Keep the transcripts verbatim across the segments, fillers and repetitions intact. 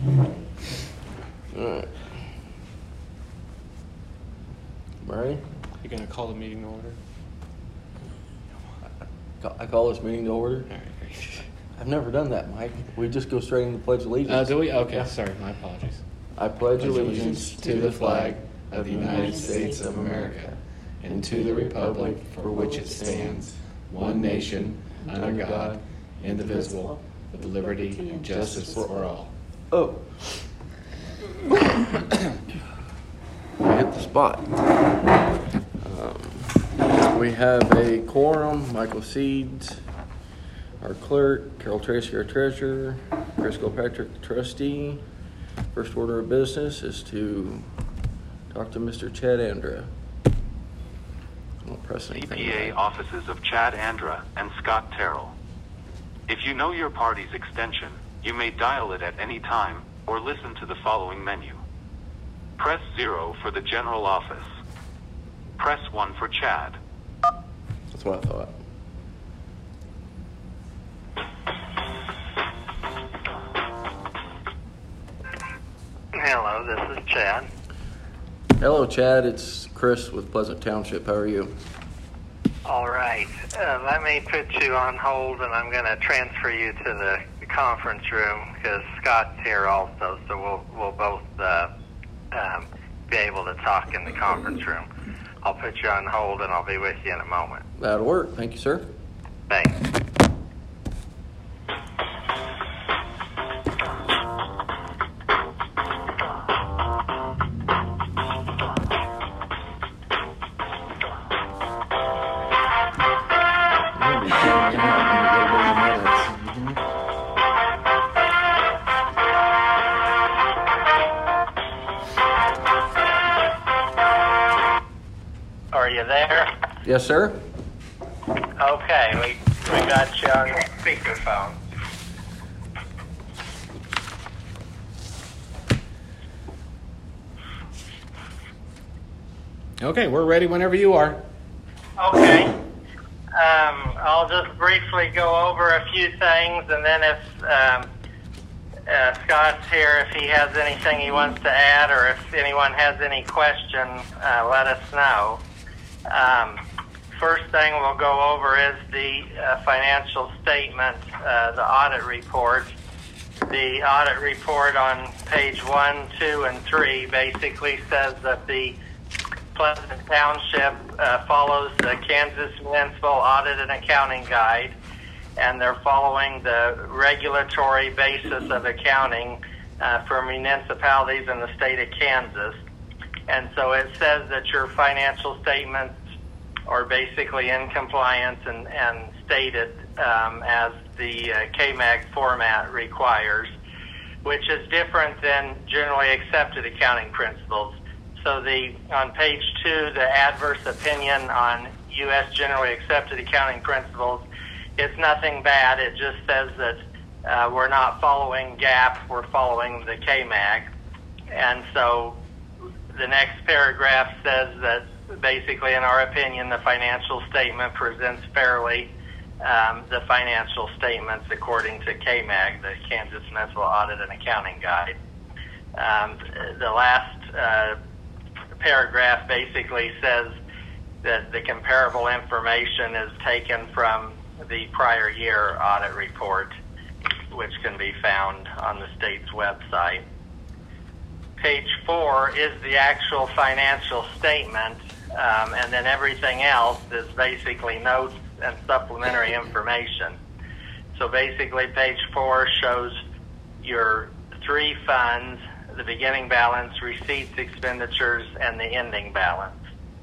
All right. Ready? You're going to call the meeting to order? I call this meeting to order. All right, great. I've never done that, Mike. We just go straight into Pledge Allegiance. Uh, do we? Okay, Yeah. sorry. My apologies. I pledge Pledge allegiance to the flag of the United States of America and to the republic for which it stands, one nation, under God, indivisible, with liberty and justice for all. Oh. I hit the spot. Um, we have a quorum. Michael Seeds, our clerk, Carol Tracy, our treasurer, Chris Kilpatrick, the trustee. First order of business is to talk to Mister Chad Andra. I'll press anything. C P A offices of Chad Andra and Scott Terrell. If you know your party's extension, you may dial it at any time or listen to the following menu. Press zero for the general office. Press one for Chad. That's what I thought. Hello, this is Chad. Hello, Chad. It's Chris with Pleasant Township. How are you? All right. Uh, let me put you on hold, and I'm going to transfer you to the conference room because Scott's here also, so we'll we'll both uh, um, be able to talk in the conference room. I'll put you on hold, and I'll be with you in a moment. That'll work. Thank you, sir. Thanks. Are you there? Yes, sir. Okay, we we got you on speakerphone. Okay, we're ready whenever you are. Okay. Um, I'll just briefly go over a few things, and then if um, uh, Scott's here, if he has anything he wants to add, or if anyone has any questions, uh, let us know. Um, first thing we'll go over is the uh, financial statement, uh, the audit report. The audit report on page one, two, and three basically says that the Pleasant Township uh, follows the Kansas Municipal Audit and Accounting Guide, and they're following the regulatory basis of accounting uh, for municipalities in the state of Kansas. And so it says that your financial statements are basically in compliance and, and stated um, as the uh, K M A G format requires, which is different than generally accepted accounting principles. So the on page two, the adverse opinion on U S generally accepted accounting principles, it's nothing bad. It just says that uh, we're not following G A A P, we're following the K M A G. And so the next paragraph says that basically, in our opinion, the financial statement presents fairly um, the financial statements according to K M A G, the Kansas Municipal Audit and Accounting Guide. Um, the last uh, paragraph basically says that the comparable information is taken from the prior year audit report, which can be found on the state's website. Page four is the actual financial statement, um, and then everything else is basically notes and supplementary information. So basically, page four shows your three funds, the beginning balance, receipts, expenditures, and the ending balance.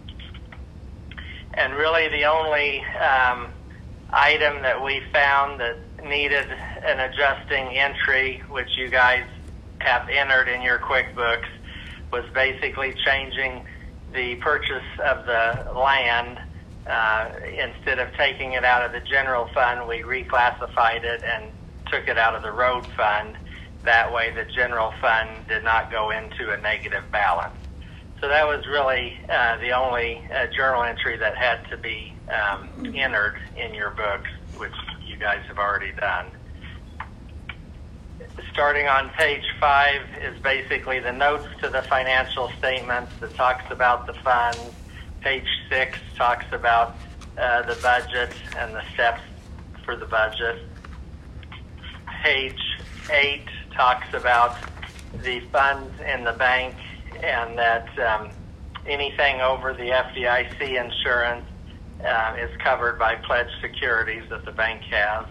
And really the only um, item that we found that needed an adjusting entry, which you guys have entered in your QuickBooks, was basically changing the purchase of the land. Uh, instead of taking it out of the general fund, we reclassified it and took it out of the road fund. That way the general fund did not go into a negative balance. So that was really uh, the only uh, journal entry that had to be um, entered in your books, which you guys have already done. starting on page five is basically the notes to the financial statements that talks about the funds. Page six talks about uh, the budget and the steps for the budget. Page eight talks about the funds in the bank and that um, anything over the F D I C insurance uh, is covered by pledged securities that the bank has.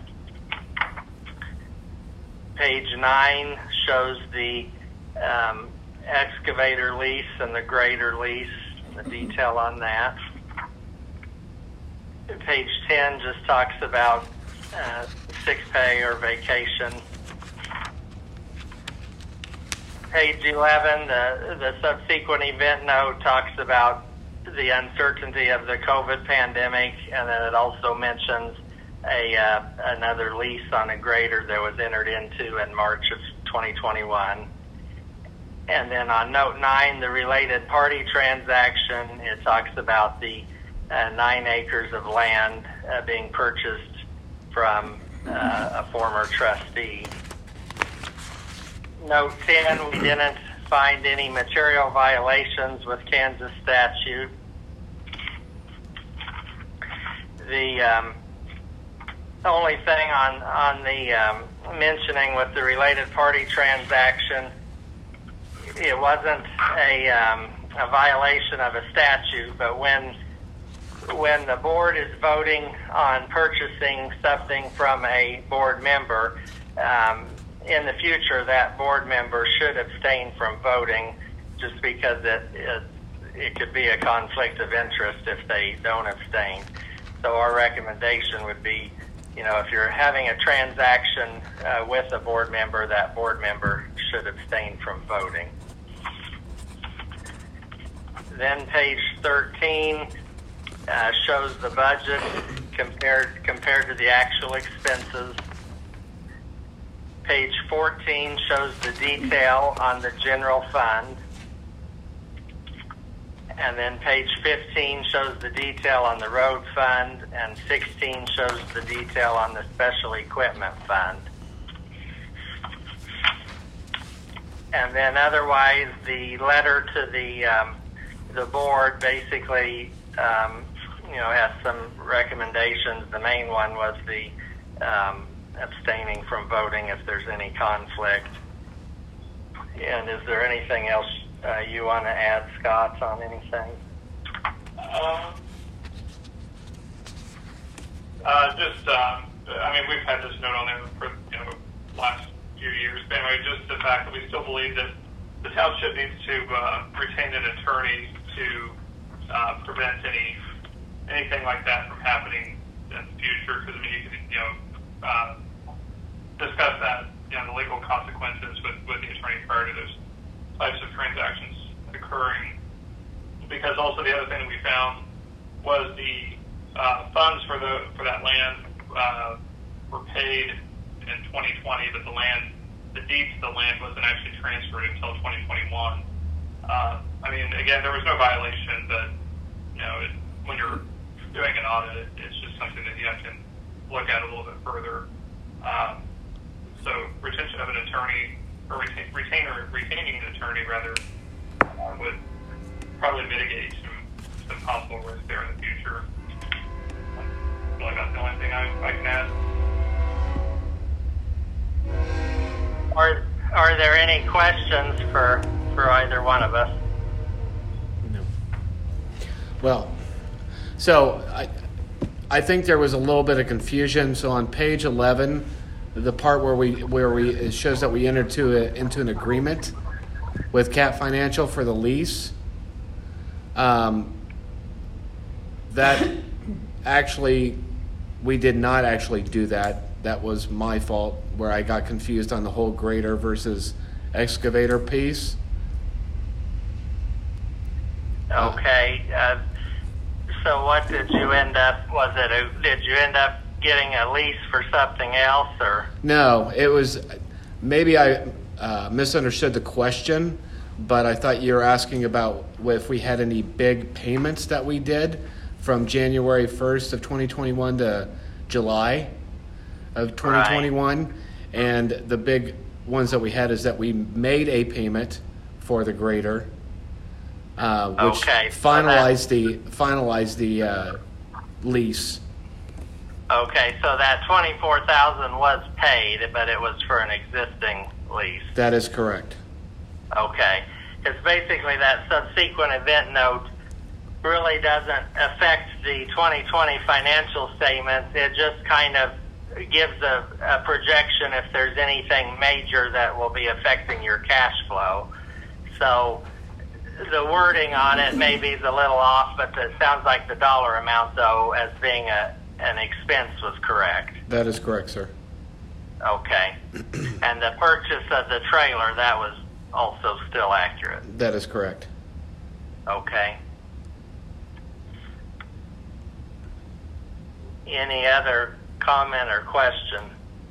Page nine shows the um, excavator lease and the grader lease, the detail on that. Page ten just talks about uh, sick pay or vacation. Page eleven, the, the subsequent event note talks about the uncertainty of the COVID pandemic, and then it also mentions a uh, another lease on a grader that was entered into in March of twenty twenty-one. And then on note nine, the related party transaction, it talks about the uh, nine acres of land uh, being purchased from uh, a former trustee. Note ten, we didn't find any material violations with Kansas statute. The um, The only thing on, on the um, mentioning with the related party transaction, it wasn't a, um, a violation of a statute, but when when the board is voting on purchasing something from a board member, um, in the future that board member should abstain from voting just because it, it, it could be a conflict of interest if they don't abstain. So our recommendation would be, you know, if you're having a transaction uh, with a board member, that board member should abstain from voting. Then page thirteen uh, shows the budget compared compared to the actual expenses. Page fourteen shows the detail on the general fund. And then page fifteen shows the detail on the road fund, and sixteen shows the detail on the special equipment fund. And then otherwise, the letter to the um, the board basically, um, you know, has some recommendations. The main one was the um, abstaining from voting if there's any conflict. And is there anything else Uh, you want to add, Scott, on anything? Um, uh, just, um, I mean, we've had this note on there for, you know, the last few years. But anyway, just the fact that we still believe that the township needs to uh, retain an attorney to uh, prevent any anything like that from happening in the future. Because I mean, you can, you know, uh, discuss that, you know, the legal consequences with, with the attorney prior to those types of transactions occurring. Because also the other thing that we found was the uh, funds for the for that land uh, were paid in twenty twenty, but the land, the deed to the land wasn't actually transferred until twenty twenty-one. Uh, I mean, again, there was no violation, but you know, it, when you're doing an audit, it, it's just something that you have to look at a little bit further. Um, so retention of an attorney, or retain, retain or retaining an attorney rather, uh, would probably mitigate some, some possible risk there in the future. I feel like that's the only thing I, I can add. Are are there any questions for for either one of us? No. Well, so I I think there was a little bit of confusion. So on page eleven, the part where we where we it shows that we entered to a, into an agreement with Cat Financial for the lease. Um, that actually, we did not actually do that. That was my fault, where I got confused on the whole grader versus excavator piece. Okay. Uh, so what did you end up? Was it a? Did you end up getting a lease for something else, or? No, it was maybe I uh, misunderstood the question, but I thought you were asking about if we had any big payments that we did from January first of twenty twenty-one to July of twenty twenty-one. Right. And the big ones that we had is that we made a payment for the grader, uh, which Okay, so finalized the finalized the uh, lease. Okay, so that twenty-four thousand was paid, but it was for an existing lease. That is correct. Okay, because basically that subsequent event note really doesn't affect the twenty twenty financial statements. It just kind of gives a, a projection if there's anything major that will be affecting your cash flow. So the wording on it maybe is a little off, but it sounds like the dollar amount, though, as being a, an expense was correct. That is correct, sir. Okay. And the purchase of the trailer, that was also still accurate. That is correct. Okay. Any other comment or question?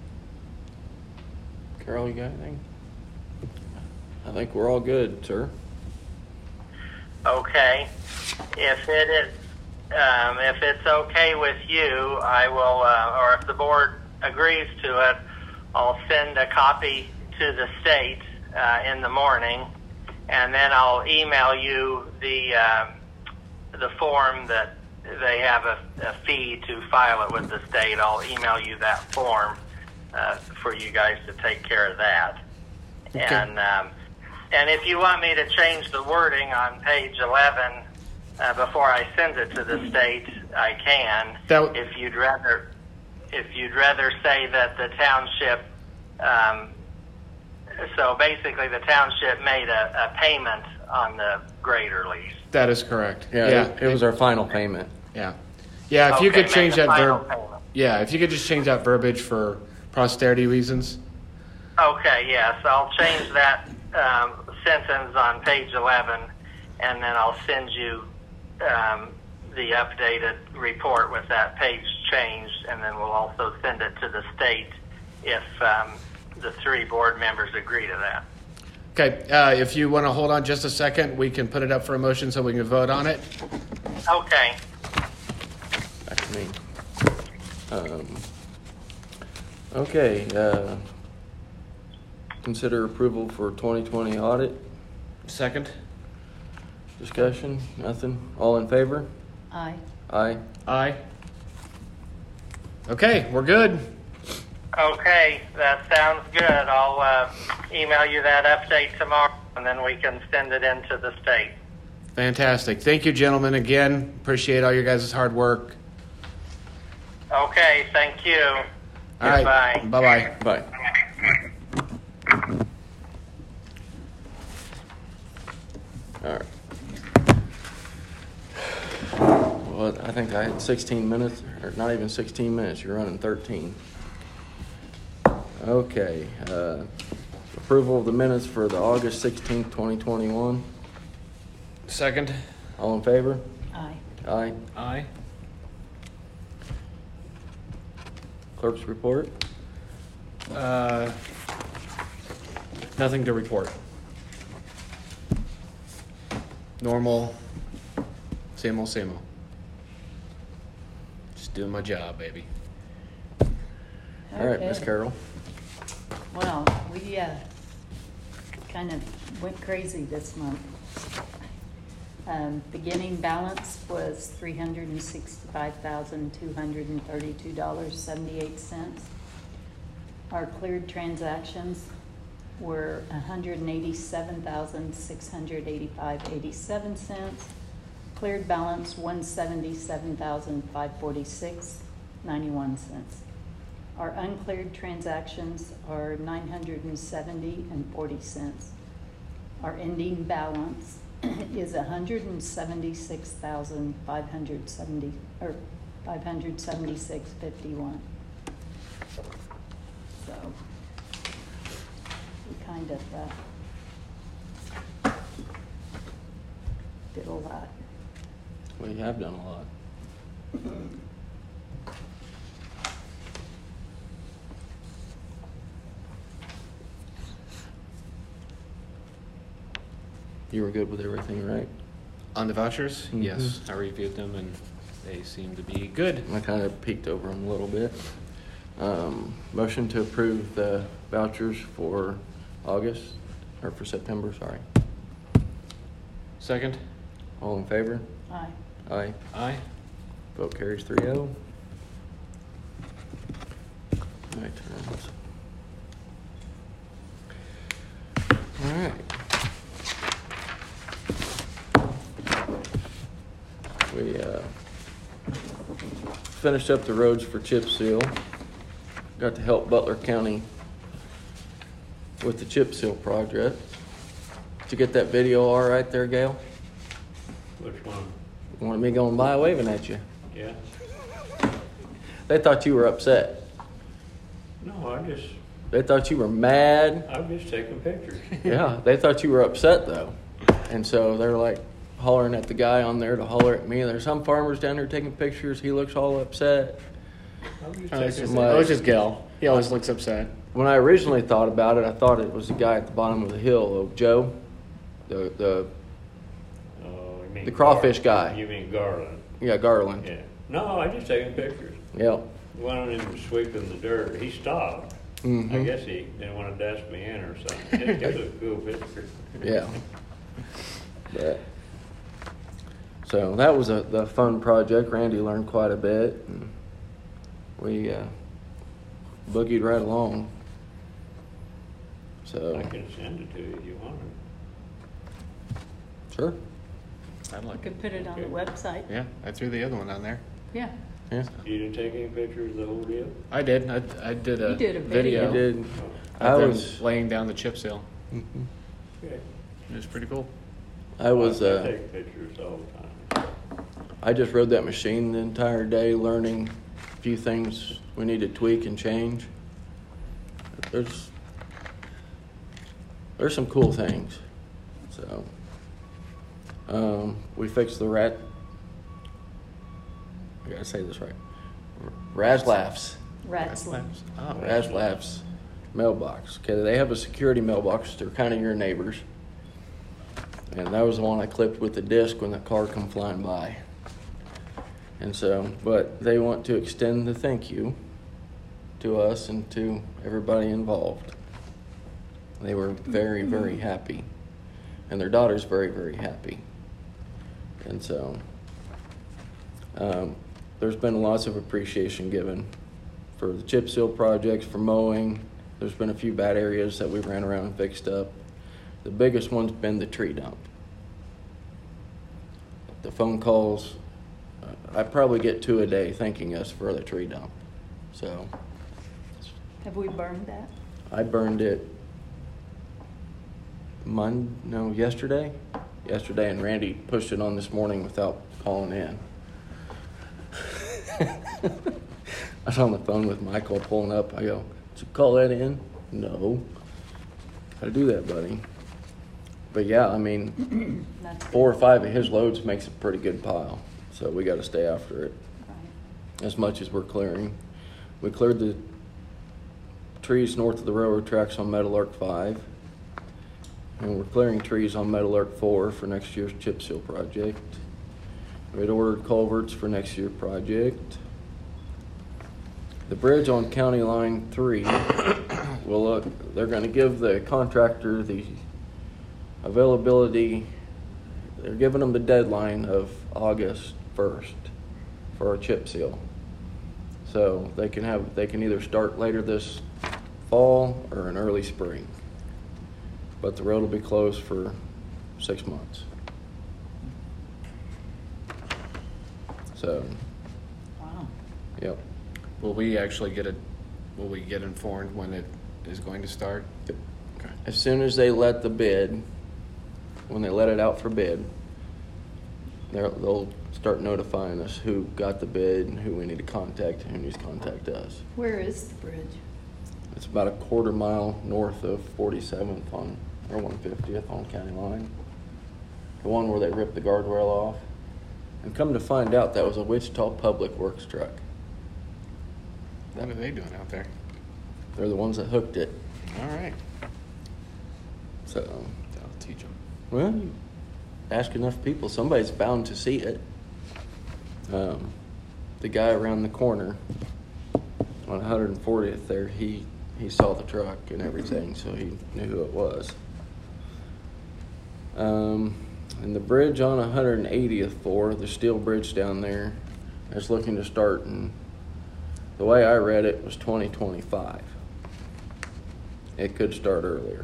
Carol, you got anything? I think we're all good, sir. Okay. If it is, um, if it's okay with you, I will, uh, or if the board agrees to it, I'll send a copy to the state uh, in the morning, and then I'll email you the uh, the form that they have a, a fee to file it with the state. I'll email you that form uh, for you guys to take care of that. Okay. And um, and if you want me to change the wording on page eleven uh, before I send it to the state, I can. That w- if you'd rather, if you'd rather say that the township. Um, so basically, the township made a, a payment on the grader lease. That is correct. Yeah, It, it was our final payment. Yeah. Yeah, if you Okay, could change make a that final verb. payment. Yeah, if you could just change that verbiage for posterity reasons. Okay, yes, I'll change that um, sentence on page eleven, and then I'll send you um, the updated report with that page changed, and then we'll also send it to the state if um, the three board members agree to that. Okay, uh, if you want to hold on just a second, we can put it up for a motion so we can vote on it. Okay. Back to me. Um, okay, uh, consider approval for twenty twenty audit. Second. Discussion? Nothing? All in favor? Aye. Aye. Aye. Okay, we're good. Okay, that sounds good. I'll uh, email you that update tomorrow, and then we can send it into the state. Fantastic. Thank you, gentlemen, again. Appreciate all your guys' hard work. Okay, thank you. All right. Goodbye. Bye-bye. Bye. All right. Well, I think I had sixteen minutes, or not even sixteen minutes. You're running thirteen. Okay. Uh, approval of the minutes for the August sixteenth, twenty twenty-one. Second. All in favor? Aye. Aye. Aye. Clerk's report. Uh, nothing to report. Normal. Same old, same old. Just doing my job, baby. All right, Miss Okay. Carol. Well, we uh, kind of went crazy this month. Um, beginning balance was three hundred and sixty-five thousand two hundred and thirty-two dollars seventy-eight cents. Our cleared transactions were one hundred and eighty-seven thousand six hundred eighty-five eighty-seven cents. Cleared balance one seventy-seven thousand five forty-six ninety-one cents. Our uncleared transactions are nine hundred and seventy and forty cents. Our ending balance is one hundred and seventy-six thousand five hundred seventy or five hundred seventy-six fifty-one. So we kind of uh, did a lot. We have done a lot. You were good with everything, right? On the vouchers? Mhm. Yes. I reviewed them and they seem to be good. I kind of peeked over them a little bit. Um, motion to approve the vouchers for August, or for September, sorry. Second? All in favor? Aye. Aye. Aye. Vote carries three oh. My turns. All right. We uh, finished up the roads for chip seal. Got to help Butler County with the chip seal project. Did you get that video all right there, Gail? Which one? Wanted me going by waving at you. Yeah? They thought you were upset. No, I just, They thought you were mad. I'm just taking pictures. Yeah, they thought you were upset though. And so they're like hollering at the guy on there to holler at me. There's some farmers down there taking pictures. He looks all upset. I'm just Oh, it's taking just, my- it was just Gil. He always looks upset. When I originally thought about it, I thought it was the guy at the bottom of the hill, oh, Joe, the the Oh, you mean The crawfish Gar- guy. You mean Garland? yeah Garland. Yeah. No, I just taking pictures. Yeah. One of them was sweeping the dirt. He stopped. Mhm. I guess he didn't want to dust me in or something. It, it was a cool picture. Yeah. But, so that was a the fun project. Randy learned quite a bit. And we uh, boogied right along. So I can send it to you if you want it. sure. I'd You like it. could put it on the Okay. website. Yeah, I threw the other one on there. Yeah. Yeah. You didn't take any pictures of the whole deal? I did. I, I did a, You did a video. You did. I of them was. laying down the chip seal. Mhm. Okay. It was pretty cool. I was. I Uh, take pictures all the time. I just rode that machine the entire day, learning a few things we need to tweak and change. There's there's some cool things. So um, we fixed the rat. I gotta say this right. Raslaf's. Ratzlin. Oh, Raslaf's mailbox. Okay, they have a security mailbox. They're kind of your neighbors. And that was the one I clipped with the disc when the car come flying by. And so, but they want to extend the thank you to us and to everybody involved. They were very, very happy. And their daughter's very, very happy. And so, um, there's been lots of appreciation given for the chip seal projects, for mowing. There's been a few bad areas that we ran around and fixed up. The biggest one's been the tree dump. The phone calls, uh, I probably get two a day thanking us for the tree dump. So Have we burned that? I burned it Mon no yesterday, yesterday, and Randy pushed it on this morning without calling in. I was on the phone with Michael pulling up. I go, "Did you call that in?" No. How to do that, buddy? But yeah, I mean, That's four or five of his loads makes a pretty good pile. So we got to stay after it right. as much as we're clearing. We cleared the trees north of the railroad tracks on Metal Arc five. And we're clearing trees on Metal Arc four for next year's chip seal project. We had ordered culverts for next year's project. The bridge on County Line three, will uh, they're going to give the contractor the availability. They're giving them the deadline of August first for our chip seal. So they can have they can either start later this fall or in early spring. But the road will be closed for six months. So, Wow. yep. Will we actually get a? Will we get informed when it is going to start? Yep. Okay. As soon as they let the bid, when they let it out for bid, they're- they'll start notifying us who got the bid and who we need to contact and who needs to contact us. Where is the bridge? It's about a quarter mile north of forty-seventh on, or one fiftieth on County Line. The one where they ripped the guardrail off. And come to find out, that was a Wichita Public Works truck. What are they doing out there? They're the ones that hooked it. All right. So, That'll teach them. well, you ask enough people, somebody's bound to see it. Um, the guy around the corner on one hundred fortieth there, he he saw the truck and everything, so he knew who it was. Um, and the bridge on one hundred eightieth floor, the steel bridge down there, is looking to start in, the way I read it was twenty twenty-five. It could start earlier.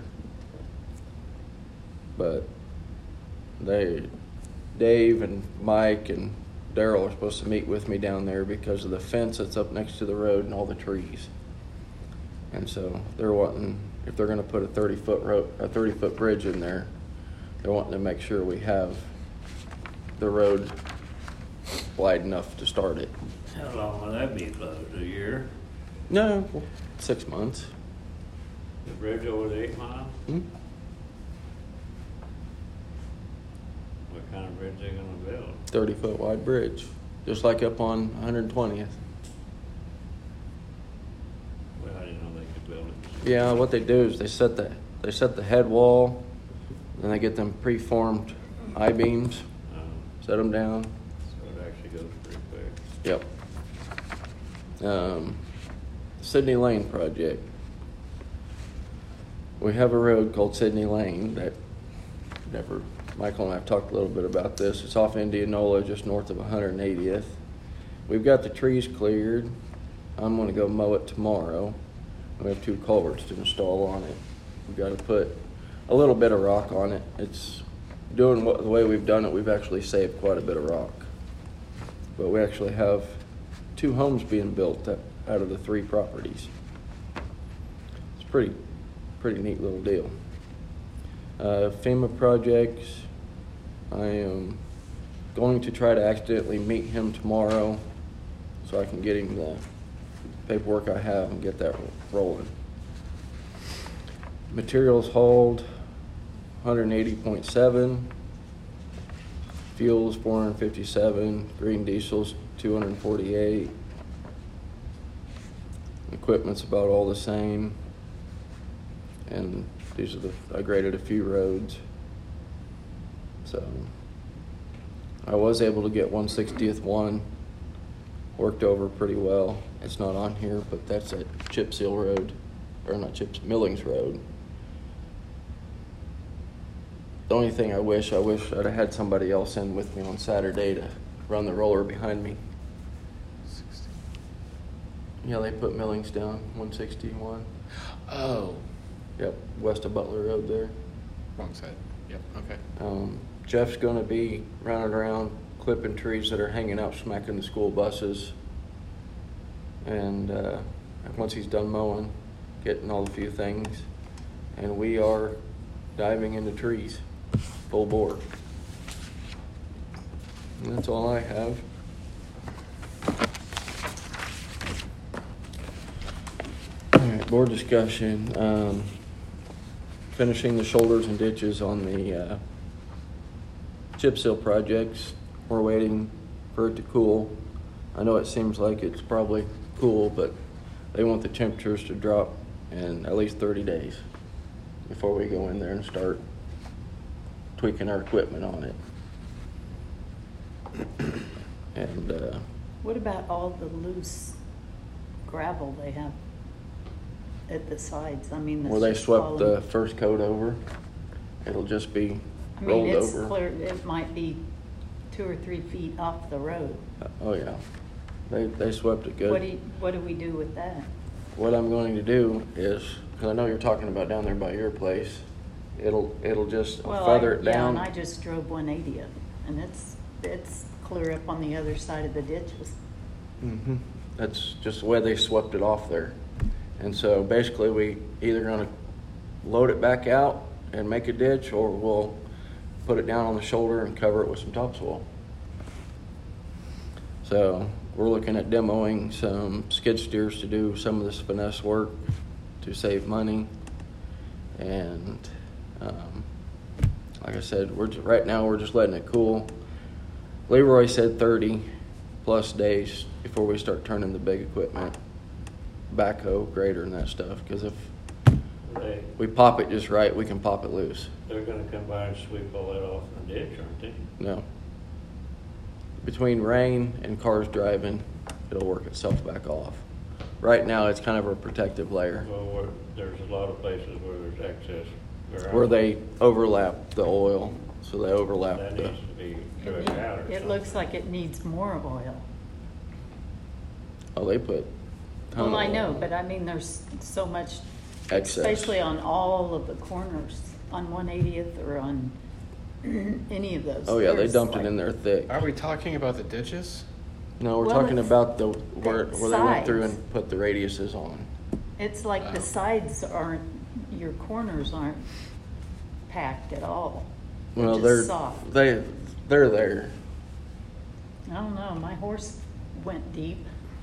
But they, Dave and Mike and Daryl are supposed to meet with me down there because of the fence that's up next to the road and all the trees. And so they're wanting, if they're gonna put a thirty foot road, a thirty foot bridge in there, they're wanting to make sure we have the road wide enough to start it. How long will that be closed? A year? No, six months. The bridge over the eight mile? Hmm? What kind of bridge they gonna build? thirty foot wide bridge, just like up on one hundred twentieth. Well, I didn't know they could build it. Yeah, what they do is they set the they set the head wall, then they get them preformed I-beams, Um, set them down. so it actually goes pretty quick. Yep. Um, Sydney Lane project. We have a road called Sydney Lane that never, Michael and I have talked a little bit about this. It's off Indianola, just north of one hundred eightieth. We've got the trees cleared. I'm gonna go mow it tomorrow. We have two culverts to install on it. We've got to put a little bit of rock on it. It's doing what, the way we've done it, we've actually saved quite a bit of rock. But we actually have two homes being built out of the three properties. It's pretty, pretty neat little deal. Uh, FEMA projects, I am going to try to accidentally meet him tomorrow so I can get him the paperwork I have and get that rolling. Materials hauled, one hundred eighty point seven. Fuels, four hundred fifty-seven. Green diesels, two hundred forty-eight. Equipment's about all the same. And these are the, I graded a few roads. So, I was able to get one sixtieth one worked over pretty well. It's not on here, but that's at Chip Seal Road, or not Chip, Millings Road. The only thing I wish, I wish I'd have had somebody else in with me on Saturday to run the roller behind me. Yeah, they put Millings down, one sixty-one. Oh, Yep, west of Butler Road there. wrong side. Yep, okay. Um, Jeff's gonna be running around clipping trees that are hanging out, smacking the school buses. And uh, once he's done mowing, getting all the few things. And we are diving into trees, full bore. And that's all I have. All right, board discussion. Um, finishing the shoulders and ditches on the uh, chip seal projects. We're waiting for it to cool. I know it seems like it's probably cool, but they want the temperatures to drop in at least thirty days before we go in there and start tweaking our equipment on it. And uh, What about all the loose gravel they have at the sides? I mean, where that's they just swept the falling. first coat over, it'll just be I mean, rolled it's over. clear, it might be two or three feet off the road. Oh yeah, they they swept it good. What do you, what do we do with that? What I'm going to do is, because I know you're talking about down there by your place, it'll it'll just I'll Well, feather I- it yeah, down. and I just drove one eightieth, and it's, it's clear up on the other side of the ditches. hmm That's just the way they swept it off there. And so basically we either gonna load it back out and make a ditch, or we'll put it down on the shoulder and cover it with some topsoil. So we're looking at demoing some skid steers to do some of this finesse work to save money. And um, like I said, we're just, right now we're just letting it cool. Leroy said thirty plus days before we start turning the big equipment, backhoe, grader, and that stuff. Because if They, we pop it just right, we can pop it loose. they're gonna come by and sweep all that off in the ditch, aren't they? No. Between rain and cars driving, it'll work itself back off. right now it's kind of a protective layer Well, where, there's a lot of places where there's excess. There where are- they overlap the oil, so they overlap That the. needs to be It took need- out or It something. looks like it needs more oil. Oh, they put. ton Well, I of know, oil. but I mean, there's so much, Excess. especially on all of the corners, on one eightieth or on any of those. Oh yeah, they There's dumped it like- in there thick. Are we talking about the ditches? No, we're Well, talking it's about the where the where they went through sides. and put the radiuses on. It's like the Oh. sides aren't, your corners aren't packed at all. They're Well, just they're soft. they they're there. I don't know, my horse went deep.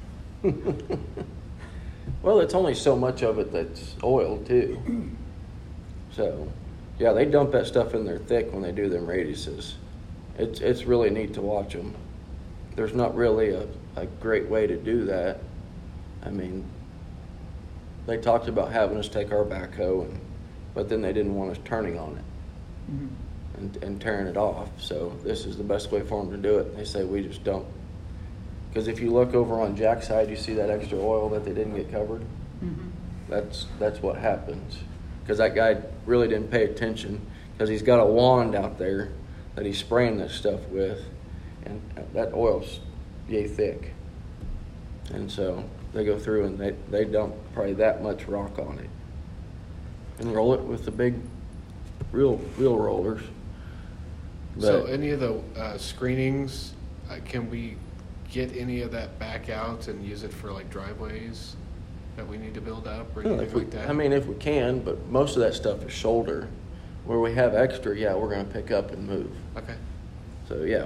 Well, it's only so much of it that's oil too. So, yeah, they dump that stuff in there thick when they do them radiuses. It's it's really neat to watch them. There's not really a, a great way to do that. I mean, they talked about having us take our backhoe, and, but then they didn't want us turning on it Mhm. and, and tearing it off. So this is the best way for them to do it. They say we just dump. Because if you look over on Jack's side, you see that extra oil that they didn't get covered. Mhm. That's that's what happens. Because that guy really didn't pay attention. Because he's got a wand out there that he's spraying this stuff with, and that oil's yay thick. And so they go through and they they dump probably that much rock on it, and roll it with the big real wheel rollers. So But- any of the uh, screenings, uh, can we get any of that back out and use it for like driveways that we need to build up or Well, anything if we, like that? I mean, if we can, but most of that stuff is shoulder. Where we have extra, yeah, we're gonna pick up and move. Okay. So yeah.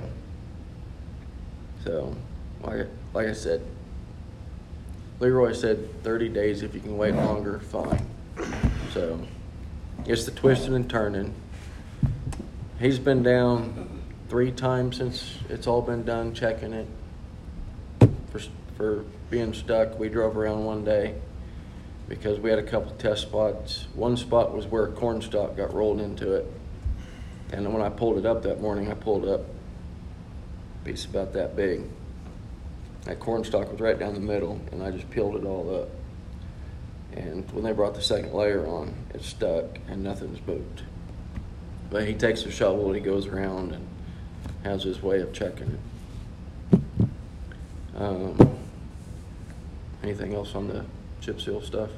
So, like like I said, Leroy said thirty days. If you can wait longer, fine. So, it's the twisting and turning. He's been down three times since it's all been done, checking it for for being stuck. We drove around one day because we had a couple test spots. One spot was where corn stalk got rolled into it, and then when I pulled it up that morning, I pulled up a piece about that big. That corn stalk was right down the middle, and I just peeled it all up. And when they brought the second layer on, it stuck and nothing's moved. But he takes a shovel and he goes around and has his way of checking it. Um, anything else on the chip seal stuff?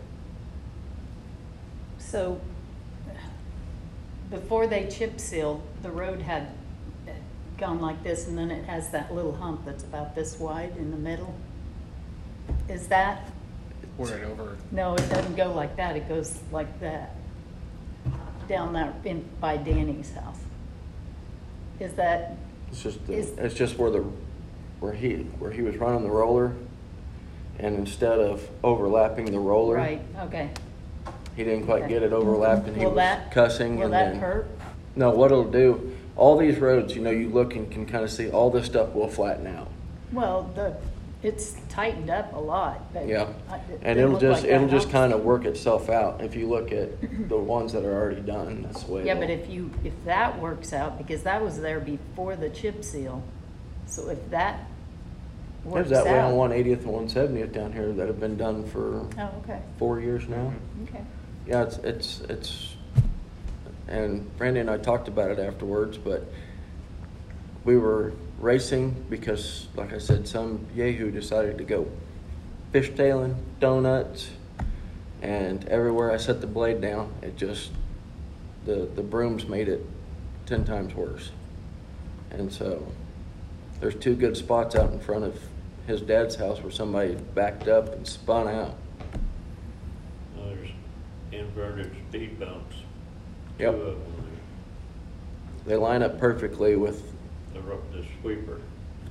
So, before they chip sealed, the road had gone like this, and then it has that little hump that's about this wide in the middle. Is that, Where it over. no, it doesn't go like that, it goes like that, down there in, by Danny's house. Is that, It's just the, Is- it's just where the where he where he was running the roller, and instead of overlapping the roller, right, okay. he didn't quite Okay. get it overlapped, and he Will was that- cussing. Will and that then, hurt? No, what it'll do, all these roads, you know, you look and can kind of see all this stuff will flatten out. Well, the, it's tightened up a lot, but. Yeah, I- it and didn't it'll look just like that it'll just helps. kind of work itself out. If you look at the ones that are already done, that's the way. Yeah, it'll- but if you, if that works out, because that was there before the chip seal, so if that works there's out. that way on one eightieth and one seventieth down here that have been done for Oh, okay, four years now. okay. Yeah, it's it's it's, and Brandy and I talked about it afterwards, but we were racing because, like I said, some yahoo decided to go fishtailing, donuts, and everywhere I set the blade down, it just, the, the brooms made it ten times worse. And so there's two good spots out in front of his dad's house where somebody backed up and spun out. Well, there's inverted speed bumps. Yep. Two of them, They line up perfectly with, the, ro- the sweeper.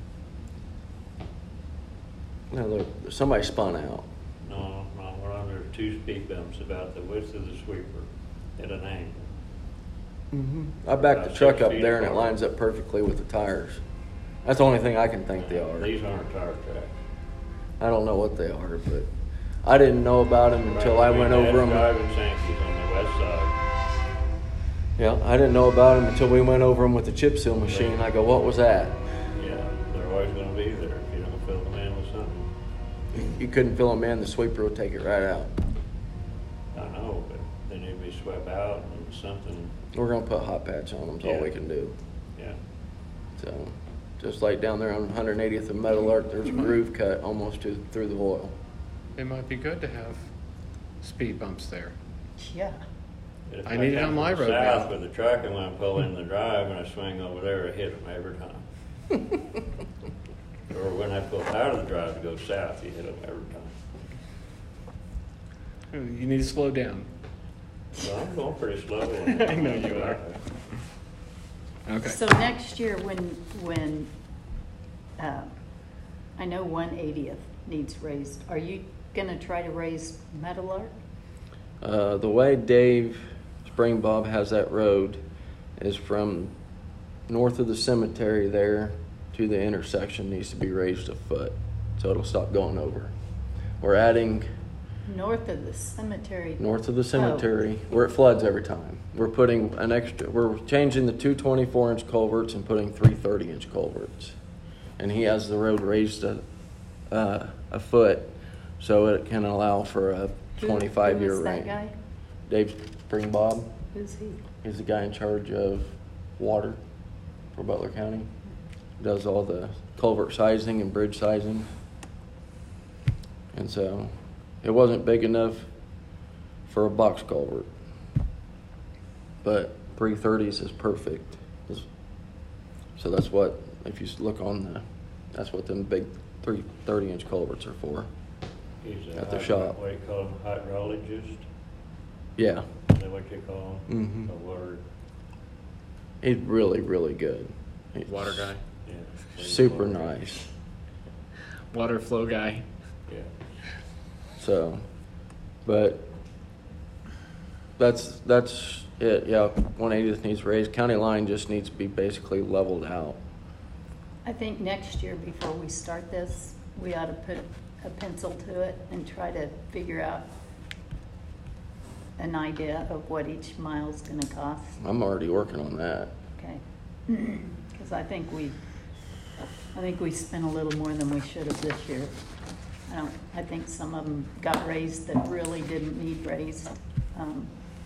you know, the- somebody spun out. No, no, we're under two speed bumps about the width of the sweeper at an angle. I backed the About truck six up feet there and it apart. lines up perfectly with the tires. That's the only thing I can think they are. These aren't tire tracks. I don't know what they are, but I didn't know about them until I went over them. Driving Sankey's on the west side. Yeah, I didn't know about them until we went over them with the chip seal machine. I go, what was that? Yeah, they're always gonna be there if you don't fill them in with something. you couldn't fill them in, the sweeper would take it right out. I know, but they need to be swept out and something, We're gonna put hot patch on them, is all we Yeah. can do. yeah. So, just like down there on one hundred eightieth and Metal Arc, there's a groove cut almost to, through the oil. It might be good to have speed bumps there. Yeah. If I need it come on my from road South now. with the truck, and when I pull in the drive and I swing over there, I hit them every time. Or when I pull out of the drive to go south, you hit them every time. You need to slow down. Well, I'm going pretty slow. I know you are. Okay. So next year, when, when, uh, I know one eightieth needs raised, are you gonna try to raise Metal Arc? Uh, the way Dave Spring Bob has that road is from north of the cemetery there to the intersection needs to be raised a foot, so it'll stop going over. We're adding North of the cemetery? north of the cemetery where it floods every time. We're putting an extra, we're changing the two twenty-four inch culverts and putting three thirty inch culverts. And he has the road raised a, uh, a foot so it can allow for a Who- twenty-five year Who is that rain. guy? Dave Spring Bob, Who's he? he's the guy in charge of water for Butler County. Does all the culvert sizing and bridge sizing. And so it wasn't big enough for a box culvert, but three thirties is perfect. So that's what, if you look on the, that's what them big three thirty inch culverts are for. He's a At the hydro- shop. What do you call him, hydrologist? Yeah, Is that what you call him? Mhm. A word, he's really, really good. He's Water guy. yeah. Super nice. Water flow guy. Yeah. So, but that's, that's it, yeah, one eightieth needs raised. County line just needs to be basically leveled out. I think next year, before we start this, we ought to put a pencil to it and try to figure out an idea of what each mile's gonna cost, I'm already working on that. okay? Because I think we, I think we spent a little more than we should have this year. I don't, I think some of them got raised that really didn't need raised. Um,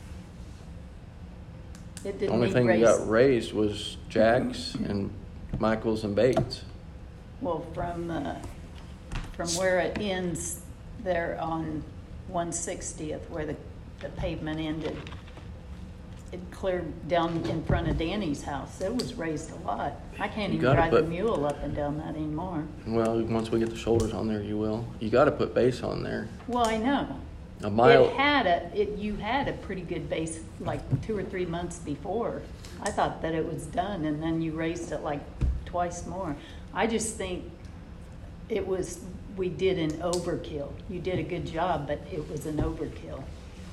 It The didn't only need thing that raised. got raised was Jack's and Michael's and Bates. Well, from, uh, from where it ends there on one sixtieth, where the, the pavement ended, it cleared down in front of Danny's house. It was raised a lot. I can't You even gotta drive the put- mule up and down that anymore. Well, once we get the shoulders on there, you will. You gotta put base on there. Well, I know. A mile, It had a, it, you had a pretty good base like two or three months before. I thought that it was done and then you raised it like twice more. I just think it was, we did an overkill. You did a good job, but it was an overkill.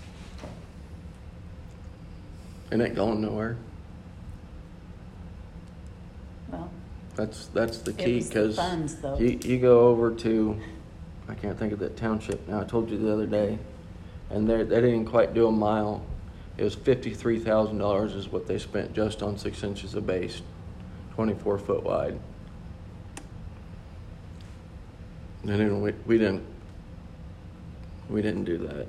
it ain't going nowhere. Well, That's, that's the It key, was the cause funds, though. you, you go over to, I can't think of that township now, I told you the other day, and they, they didn't quite do a mile. It was fifty-three thousand dollars is what they spent just on six inches of base, twenty-four foot wide. And then we, we didn't, we didn't do that.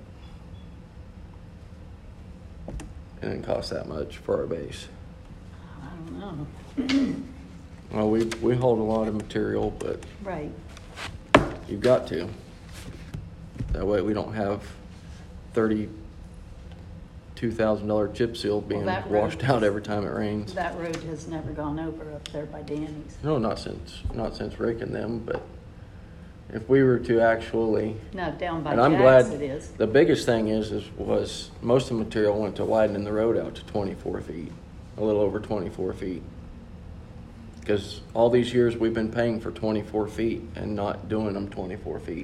It didn't cost that much for our base. I don't know. Well, we, we hold a lot of material, but Right. you've got to. That way we don't have thirty-two thousand dollar chip seal being that road- washed out every time it rains. That road has never gone over up there by Danny's. No, not since, not since Rick and them, but if we were to actually, No, down by and I'm Jack's glad, it is. the biggest thing is, is, was most of the material went to widening the road out to twenty-four feet, a little over twenty-four feet. Because all these years we've been paying for twenty-four feet and not doing them twenty-four feet.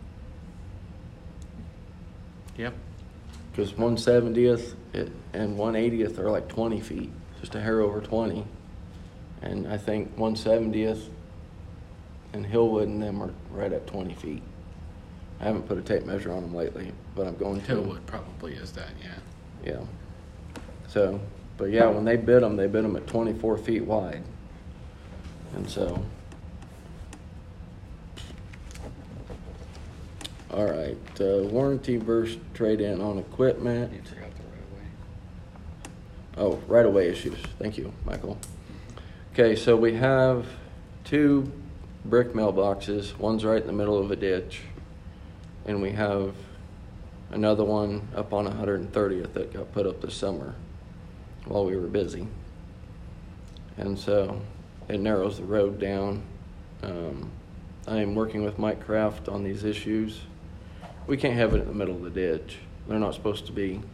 Yep. Because one seventieth and one eightieth are like twenty feet, just a hair over twenty. And I think one seventieth and Hillwood and them are right at twenty feet. I haven't put a tape measure on them lately, but I'm going to. Hillwood probably is that, yeah. Yeah. So, but yeah, when they bid them, they bid them at twenty-four feet wide. And so, All right, uh, warranty versus trade-in on equipment. You forgot the right Oh, right-of-way issues. Thank you, Michael. Okay, so we have two brick mailboxes. One's right in the middle of a ditch. And we have another one up on one hundred thirtieth that got put up this summer while we were busy. And so it narrows the road down. Um, I am working with Mike Kraft on these issues. We can't have it in the middle of the ditch. They're not supposed to be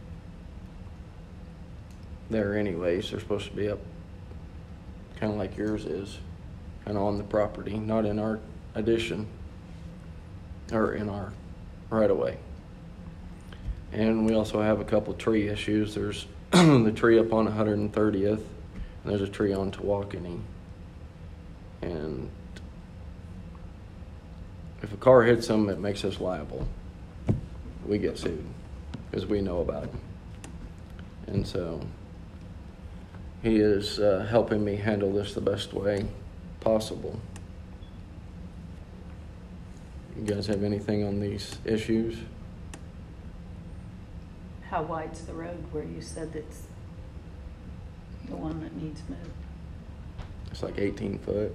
there anyways. They're supposed to be up kind of like yours is, kind of on the property, not in our addition or in our right of way. And we also have a couple tree issues. There's the tree up on one hundred thirtieth, and there's a tree on Tawakoni. And if a car hits them, it makes us liable. We get sued because we know about it. And so he is uh, helping me handle this the best way possible. You guys have anything on these issues? How wide's the road where you said it's the one that needs moved? It's like eighteen foot.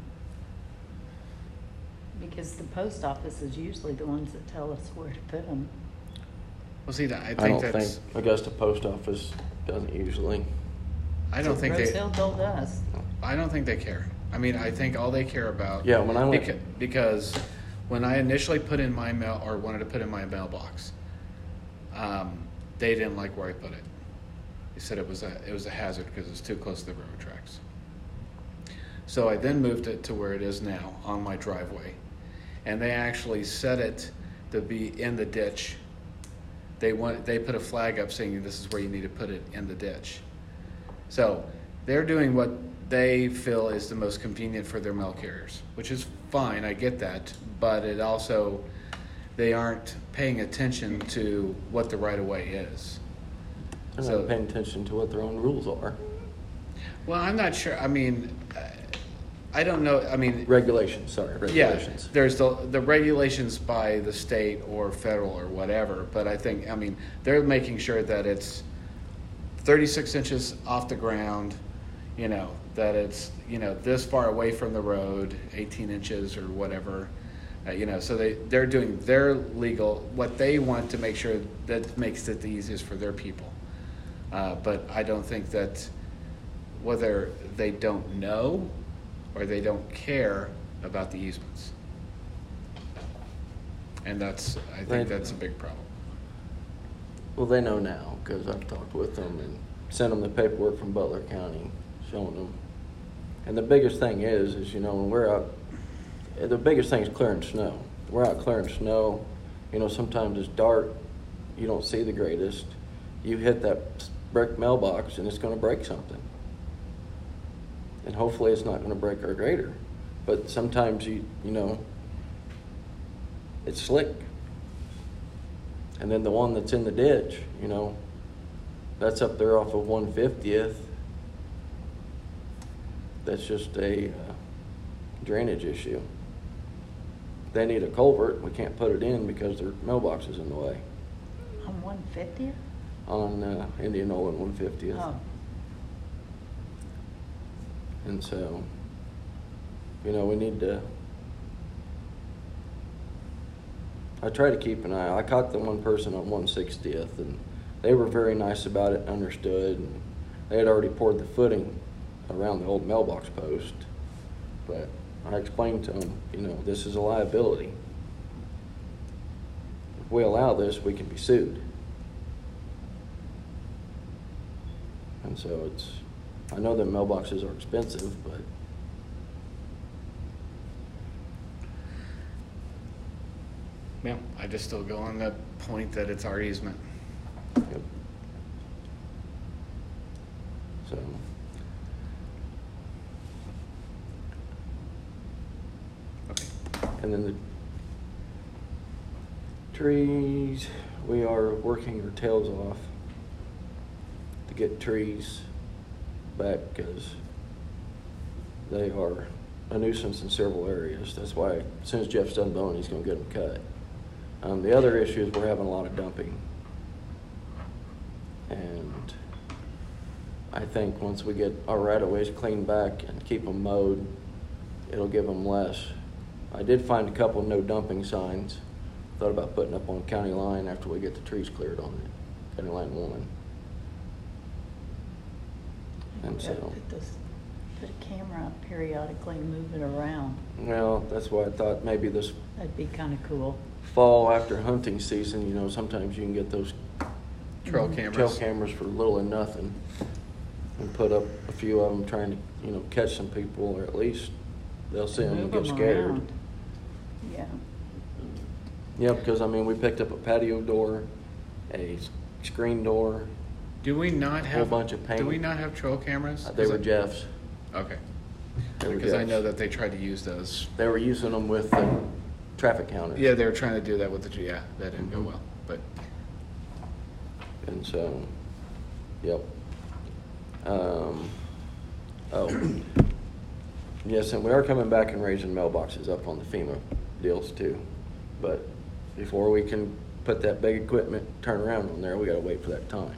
Because the post office is usually the ones that tell us where to put them. Well, see, that I I, think don't that's. think Augusta Post Office doesn't usually. I don't think Rose they. Hill told us. I don't think they care. I mean, I think all they care about. Yeah, when I went- beca- because when I initially put in my mail or wanted to put in my mailbox, um, they didn't like where I put it. They said it was a it was a hazard because it was too close to the railroad tracks. So I then moved it to where it is now on my driveway, and they actually set it to be in the ditch. They want they put a flag up saying this is where you need to put it in the ditch. So they're doing what they feel is the most convenient for their mail carriers, which is fine. I get that, but it also they aren't paying attention to what the right of way is. They're So- not paying attention to what their own rules are. Well, I'm not sure. I mean, uh, I don't know. I mean, Regulations, sorry, yeah, regulations. there's the the regulations by the state or federal or whatever. But I think, I mean, they're making sure that it's thirty-six inches off the ground. You know, that it's you know this far away from the road, eighteen inches or whatever. Uh, you know, so they they're doing their legal what they want to make sure that makes it the easiest for their people. Uh, but I don't think that whether they don't know or they don't care about the easements. And that's, I think Right. that's a big problem. Well, they know now because I've talked with them and sent them the paperwork from Butler County, showing them. And the biggest thing is, is you know, when we're out, the biggest thing is clearing snow. We're out clearing snow. You know, sometimes it's dark. You don't see the greatest. You hit that brick mailbox and it's going to break something. And hopefully it's not going to break our grader. But sometimes you, you know, it's slick. And then the one that's in the ditch, you know, that's up there off of one fiftieth. That's just a uh, drainage issue. They need a culvert. We can't put it in because their mailbox is in the way. On one fiftieth? On uh, Indianola and one fiftieth. Oh, And so, you know, we need to, I try to keep an eye. I caught the one person on one sixtieth, and they were very nice about it, understood. And they had already poured the footing around the old mailbox post. But I explained to them, you know, this is a liability. If we allow this, we can be sued. And so it's, I know that mailboxes are expensive, but Yeah, I just still go on the point that it's our easement. yep. So, Okay. and then the trees, we are working our tails off to get trees back because they are a nuisance in several areas. That's why as soon as Jeff's done mowing, he's gonna get them cut. Um, the other issue is we're having a lot of dumping. And I think once we get our right-of-ways cleaned back and keep them mowed, it'll give them less. I did find a couple no dumping signs. Thought about putting up on county line after we get the trees cleared on it, county line one. And so, Put this- put a camera up periodically and move it around. well, that's why I thought maybe this That'd be kind of cool. fall after hunting season, you know, sometimes you can get those Trail trail cameras. cameras for little and nothing. And put up a few of them trying to, you know, catch some people, or at least they'll see them and Move get 'em scared. around. Yeah. Yeah, because I mean, we picked up a patio door, a s- screen door. Do we not Whole have? bunch of paint. Do we not have trail cameras? Uh, They were Jeff's. Okay. They were Because I Jeff's. know that they tried to use those. They were using them with the traffic counters. Yeah, they were trying to do that with the, yeah, that didn't go Mhm. well, but. And so, yep. Um, oh, yes, and we are coming back and raising mailboxes up on the FEMA deals too. But before we can put that big equipment turnaround on there, we gotta wait for that time.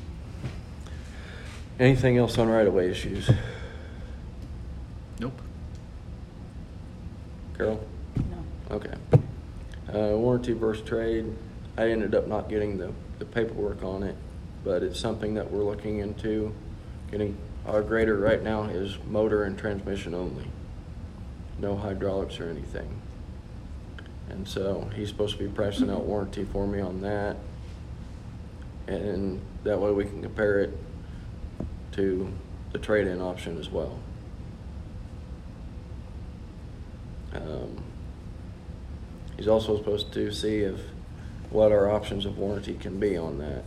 Anything else on right-of-way issues? Nope. Carol? No. Okay. Uh, warranty versus trade, I ended up not getting the, the paperwork on it, but it's something that we're looking into. Getting, our grader right now is motor and transmission only. No hydraulics or anything. And so he's supposed to be pricing out warranty for me on that. And that way we can compare it to the trade-in option as well. Um, he's also supposed to see if, what our options of warranty can be on that,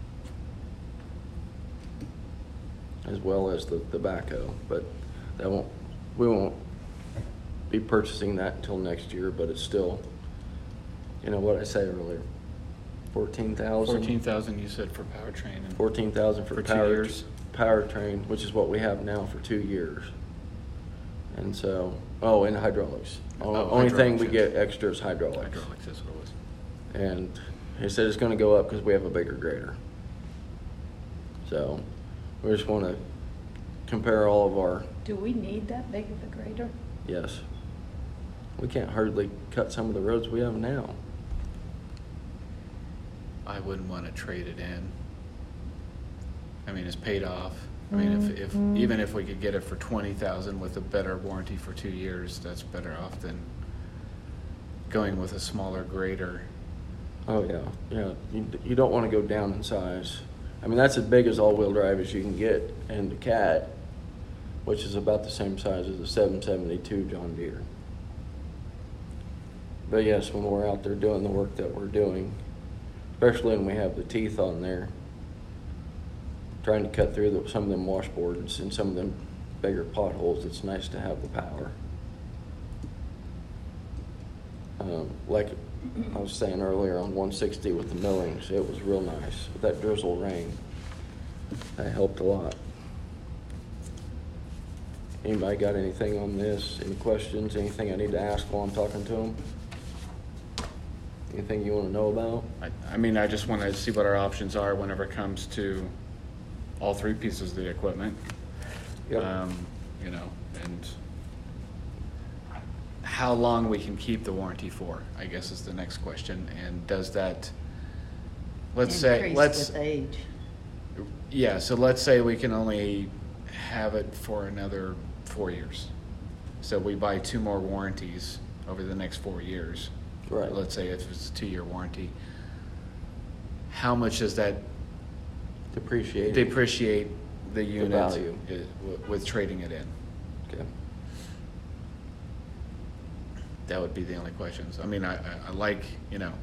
as well as the, the backhoe, but that won't, we won't be purchasing that until next year, but it's still, you know what I said earlier, fourteen thousand? Fourteen thousand you said for powertrain and. Fourteen thousand for For two power, years. powertrain, which is what we have now for two years. And so, oh, and hydraulics. O- Oh, Only thing we hydraulics, get extra is hydraulics. Hydraulics, that's what it was. And he said it's gonna go up because we have a bigger grader. So, we just wanna compare all of our, Do we need that big of a grader? yes. We can't hardly cut some of the roads we have now. I wouldn't want to trade it in. I mean, it's paid off. I mean, if, if, even if we could get it for twenty thousand with a better warranty for two years, that's better off than going with a smaller grader. Oh, yeah, yeah, you, you don't wanna go down in size. I mean, that's as big as all-wheel drive as you can get, and the Cat, which is about the same size as a seven seventy-two John Deere. But yes, when we're out there doing the work that we're doing, especially when we have the teeth on there, trying to cut through the, some of them washboards and some of them bigger potholes, it's nice to have the power. Um, like I was saying earlier on one sixty with the millings, it was real nice. With that drizzle rain, that helped a lot. Anybody got anything on this? Any questions? Anything I need to ask while I'm talking to them? Anything you want to know about? I, I mean, I just want to see what our options are whenever it comes to all three pieces of the equipment. Yep. Um, you know, and how long we can keep the warranty for, I guess is the next question. And does that, let's say, Increase let's, with age. yeah, so let's say we can only have it for another four years. So we buy two more warranties over the next four years. Right. Let's say if it's a two-year warranty. How much does that Depreciate. depreciate the unit value. i- w- with trading it in? Okay. That would be the only questions. I mean, I, I, I like, you know,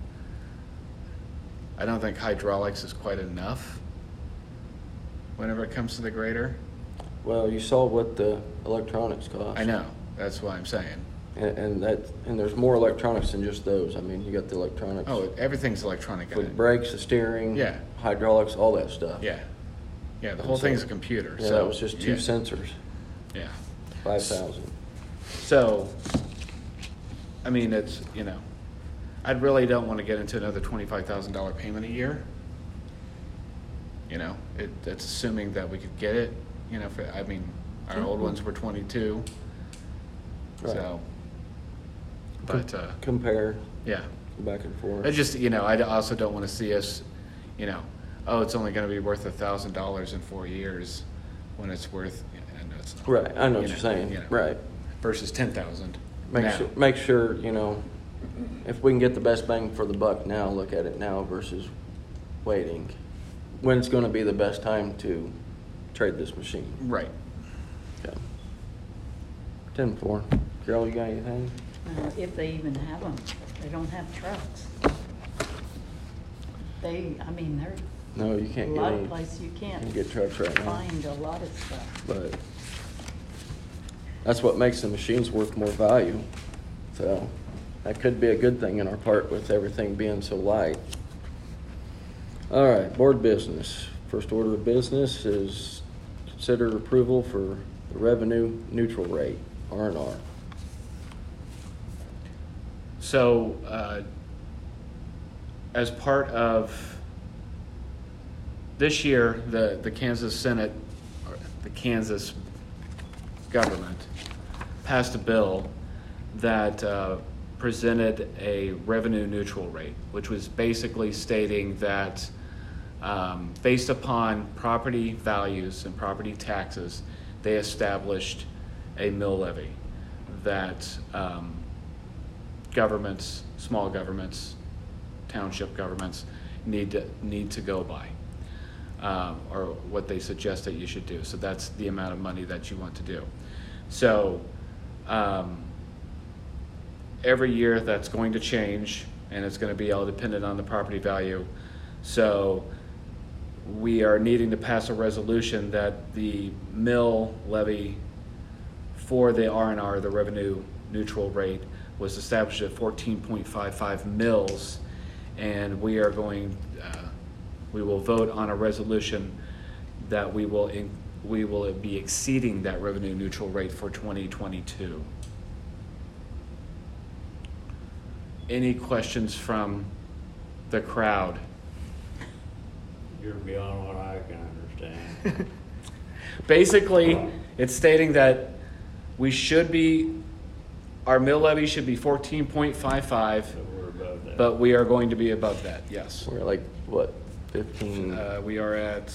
I don't think hydraulics is quite enough whenever it comes to the grader. Well, you saw what the electronics cost. I know, that's what I'm saying. And, and that, and there's more electronics than just those. I mean, you got the electronics. Oh, everything's electronic in For the it. brakes, the steering. Yeah. Hydraulics, all that stuff. Yeah. Yeah, the whole so- thing's a computer, Yeah, so. that was just two yeah, sensors, Yeah. five thousand. So, I mean, it's, you know, I really don't want to get into another twenty-five thousand dollar payment a year. You know, it, that's assuming that we could get it, you know, for, I mean, our old ones were twenty-two. Right. So, but, uh, Compare yeah. back and forth. I just, you know, I also don't want to see us, you know, oh, it's only going to be worth a thousand dollars in four years when it's worth, I know it's not. Right, I know you what you're saying, you know, right. Versus ten thousand. Make sure, make sure, you know, if we can get the best bang for the buck now, look at it now versus waiting. When it's gonna be the best time to trade this machine. Right. Okay. Ten four. Carol, you got anything? Uh, if they even have them, they don't have trucks. They, I mean, they're No, you a can't get lot any. of places you can't You get trucks right now. find a lot of stuff. But that's what makes the machines worth more value. So that could be a good thing in our part with everything being so light. All right, board business. First order of business is consider approval for the revenue neutral rate, R and R. So, uh, as part of this year, the, the Kansas Senate, or the Kansas government passed a bill that uh, presented a revenue neutral rate, which was basically stating that um, based upon property values and property taxes, they established a mill levy that um, governments, small governments, township governments need to need to go by, um, or what they suggest that you should do. So that's the amount of money that you want to do. So um, every year that's going to change, and it's going to be all dependent on the property value. So we are needing to pass a resolution that the mill levy for the R and R, the revenue neutral rate, was established at fourteen point five five mils, and we are going, uh, we will vote on a resolution that we will in, we will be exceeding that revenue neutral rate for twenty twenty-two. Any questions from the crowd? You're beyond what I can understand. Basically, it's stating that we should be, our mill levy should be fourteen point five five, So we're above that. but we are going to be above that, yes. We're like, what, fifteen? Uh, we are at,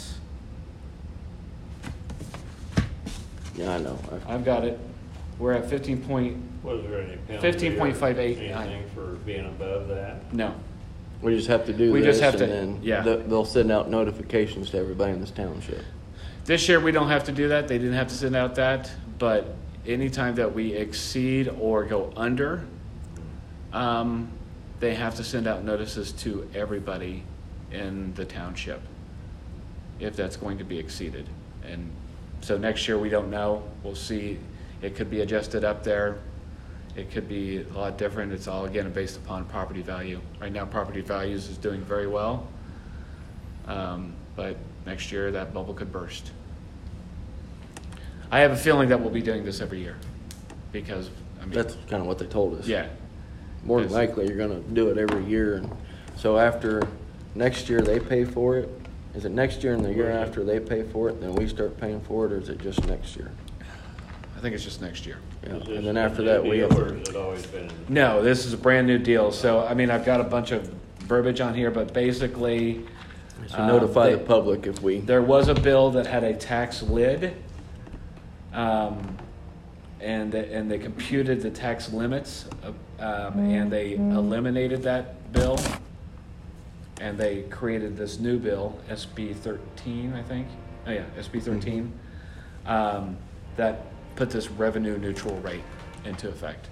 Yeah, I know. I- I've got it, we're at fifteen point, Was there any penalty? fifteen point five eight. or Anything for being above that? no. We just have to do We this, just have and to- then yeah. th- they'll send out notifications to everybody in this township. This year, we don't have to do that, they didn't have to send out that, but anytime that we exceed or go under, um, they have to send out notices to everybody in the township if that's going to be exceeded. And so next year, we don't know, we'll see, it could be adjusted up there, it could be a lot different, it's all again based upon property value. Right now, property values is doing very well, um, but next year, that bubble could burst. I have a feeling that we'll be doing this every year, because, I mean, That's kind of what they told us. yeah, More than Yes. likely, you're gonna do it every year, and so after next year, they pay for it. Is it next year and the year Right. after they pay for it, then we start paying for it, or is it just next year? I think it's just next year. Yeah, Is this and then a after new that, we deal, have or to. has it always been? No, this is a brand new deal, so, I mean, I've got a bunch of verbiage on here, but basically, To uh, notify they- the public if we. there was a bill that had a tax lid, um, and, and they computed the tax limits, of, um, and they eliminated that bill, and they created this new bill, S B thirteen, I think. Oh yeah, S B thirteen, um, that put this revenue neutral rate into effect.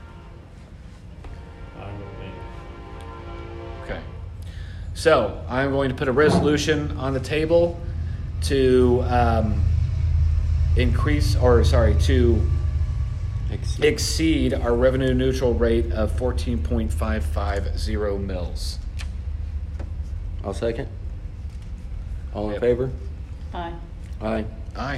Fine with me. Okay. So I'm going to put a resolution on the table to um, increase, or sorry, to Exceed. exceed our revenue neutral rate of fourteen point five five zero mils. I'll second. All in Yep. favor? Aye. Aye. Aye.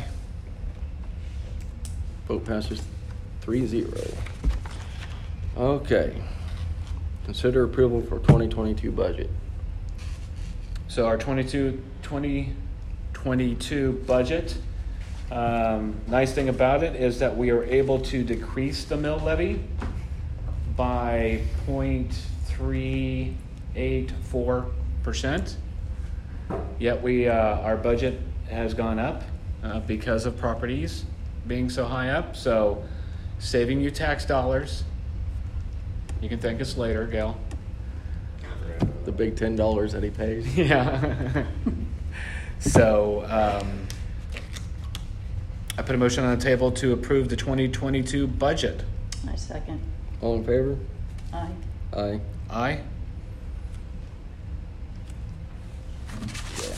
Vote passes three zero. Okay. Consider approval for twenty twenty-two budget. So our twenty-two, twenty twenty-two budget, um, nice thing about it is that we are able to decrease the mill levy by point three eight four percent. Yet we, uh, our budget has gone up uh, because of properties being so high up. So saving you tax dollars. You can thank us later, Gail. The big ten dollars that he pays. Yeah. So um, I put a motion on the table to approve the twenty twenty-two budget. I second. All in favor? Aye. Aye. Aye. Yeah.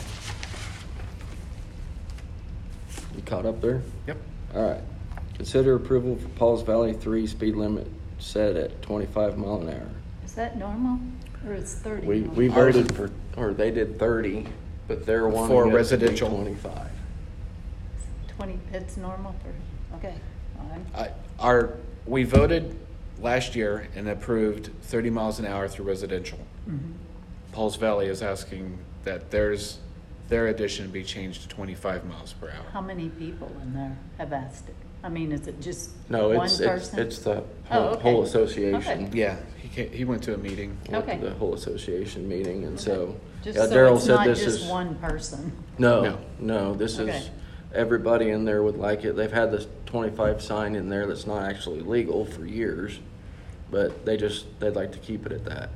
You caught up there? Yep. All right. Consider approval for Pauls Valley three speed limit set at twenty-five mile an hour. Is that normal, or is thirty? We, normal? we voted for, or they did thirty, but they're wanting For it to be residential. twenty-five. Twenty, it's normal for, okay. Aye. I, our, we voted last year and approved thirty miles an hour through residential. Mhm. Pauls Valley is asking that theirs, their addition be changed to twenty-five miles per hour. How many people in there have asked it? I mean, is it just No, one it's, it's, person? it's the Oh, whole, okay. whole association. Okay. Yeah, he came, he went to a meeting. Went to Okay. the whole association meeting, and so, Just yeah, so Daryl it's said not this just is. one person. No, No. no, this Okay. is, everybody in there would like it. They've had this twenty-five sign in there that's not actually legal for years, but they just, they'd like to keep it at that.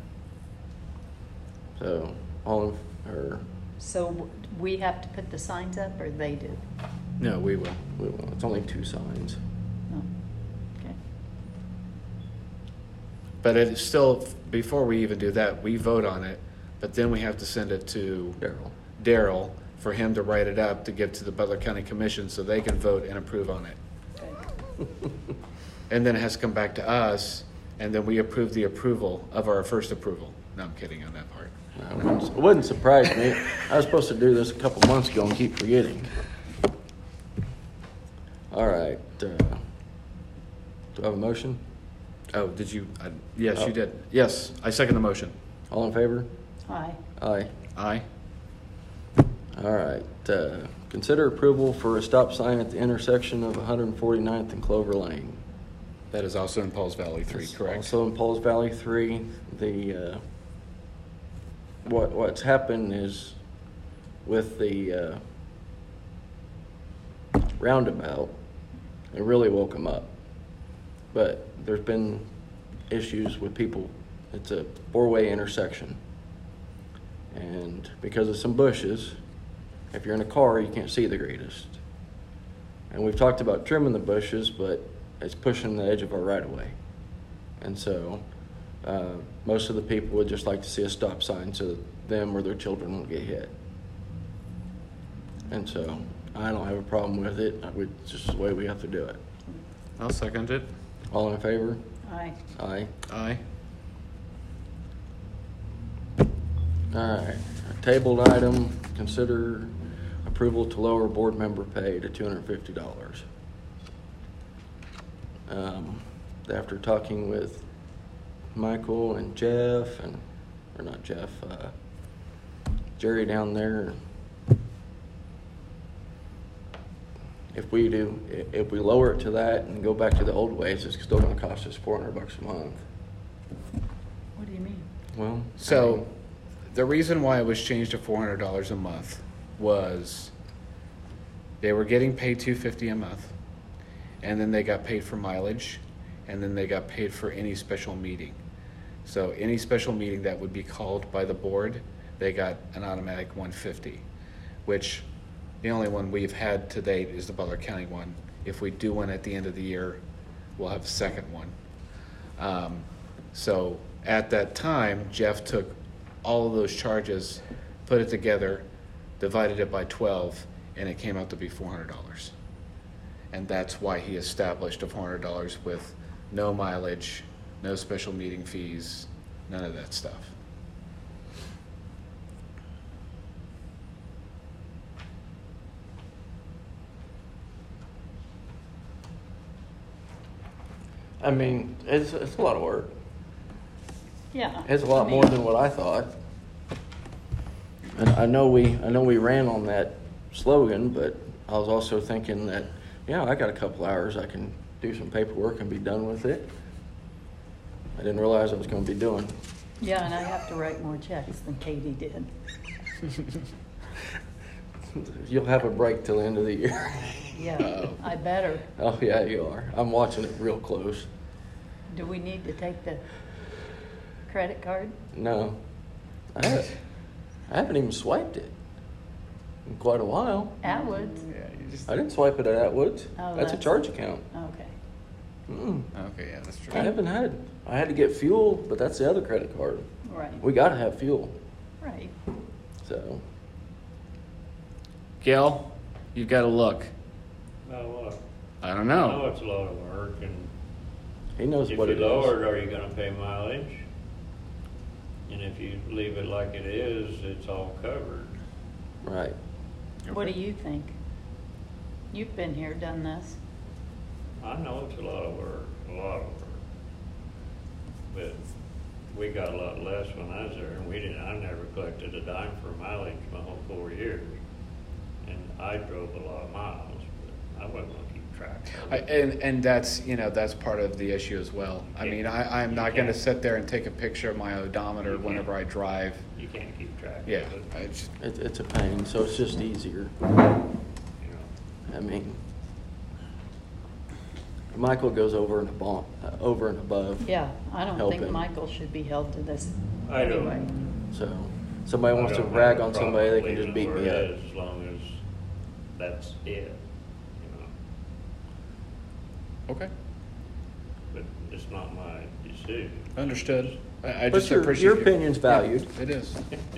So, all, in- or, So w- we have to put the signs up, or they do? No, we will. we will- it's only two signs. No. Okay. But it's still, before we even do that, we vote on it, but then we have to send it to Daryl. Daryl for him to write it up to give to the Butler County Commission so they can vote and approve on it. Okay. And then it has to come back to us, and then we approve the approval of our first approval. No, I'm kidding on that part. It wouldn't, it wouldn't surprise me. I was supposed to do this a couple months ago and keep forgetting. All right, uh, do I have a motion? Oh, did you? I, yes, Oh. you did. Yes, I second the motion. All in favor? Aye. Aye. Aye. All right, uh, consider approval for a stop sign at the intersection of one forty-ninth and Clover Lane. That is also in Pauls Valley three, It's correct? Also in Pauls Valley three, the, uh, what, what's happened is with the, uh, roundabout, it really woke them up. But there's been issues with people. It's a four-way intersection. And because of some bushes, if you're in a car, you can't see the greatest. And we've talked about trimming the bushes, but it's pushing the edge of our right-of-way. And so uh, most of the people would just like to see a stop sign so that them or their children won't get hit. And so I don't have a problem with it. It's just the way we have to do it. I'll second it. All in favor? Aye. Aye. Aye. All right. A tabled item, consider approval to lower board member pay to two hundred fifty dollars. Um, after talking with Michael and Jeff, and, or not Jeff, uh, Jerry down there, if we do, if we lower it to that and go back to the old ways, it's still gonna cost us four hundred bucks a month. What do you mean? Well, So, the reason why it was changed to four hundred dollars a month was they were getting paid two hundred fifty dollars a month, and then they got paid for mileage, and then they got paid for any special meeting. So any special meeting that would be called by the board, they got an automatic one hundred fifty dollars, which the only one we've had to date is the Butler County one. If we do one at the end of the year, we'll have a second one. Um, so at that time, Jeff took all of those charges, put it together, divided it by twelve, and it came out to be four hundred dollars. And that's why he established a four hundred dollars with no mileage, no special meeting fees, none of that stuff. I mean, it's, it's a lot of work. Yeah. It's a lot I more mean, than what I thought. And I know we, I know we ran on that slogan, but I was also thinking that, yeah, I got a couple hours, I can do some paperwork and be done with it. I didn't realize I was gonna be doing. Yeah, and I have to write more checks than Katie did. You'll have a break till the end of the year. Yeah, I better. Oh, yeah, you are. I'm watching it real close. Do we need to take the credit card? No, I haven't, I haven't even swiped it in quite a while. Atwoods? Yeah, you just. I didn't swipe it at Atwoods. Oh, That's a that's- charge account. Okay. Mm-mm. Okay, yeah, that's true. I haven't had, I had to get fuel, but that's the other credit card. Right. We gotta have fuel, Right. so. Gail, you've got to look. Well, what? I don't I know know. it's a lot of work, and He knows if what you it lower is. it, are you gonna pay mileage? And if you leave it like it is, it's all covered. Right. What do you think? You've been here, done this. I know it's a lot of work, a lot of work. But we got a lot less when I was there, and we didn't, I never collected a dime for mileage my whole four years. And I drove a lot of miles, but I wasn't gonna keep track of I, it. and and that's you know that's part of the issue as well. I mean, I, I'm not going to sit there and take a picture of my odometer whenever I drive. You can't keep track Yeah, of it, I just, It, it's a pain, so it's just easier. you know. I mean, Michael goes over and above, uh, over and above. Yeah, I don't Help think him. Michael should be held to this I don't. anyway. So, somebody wants I to don't rag have a on somebody, they can problem just beat leaving me it where up. it is, as long as that's it, you know. okay, But it's not my decision. understood. I, I But just your- appreciate your opinion's valued. Yeah, it is.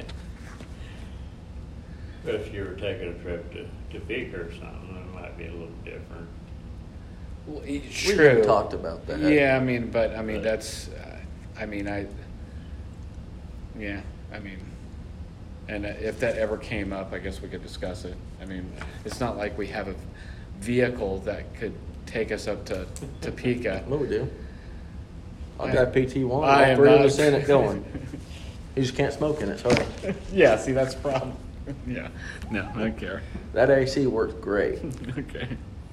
But if you were taking a trip to Topeka or something, it might be a little different. Well, e- We True. even talked about that. Yeah, I mean, but I mean But- that's, uh, I mean I. Yeah, I mean, and if that ever came up, I guess we could discuss it. I mean, it's not like we have a vehicle that could take us up to Topeka. What we do? I'll I- drive P T one, I all am three of not- us in it going. You just can't smoke in it, sorry. Yeah, see, that's the problem. Yeah, no, I don't care. That A C works great. Okay.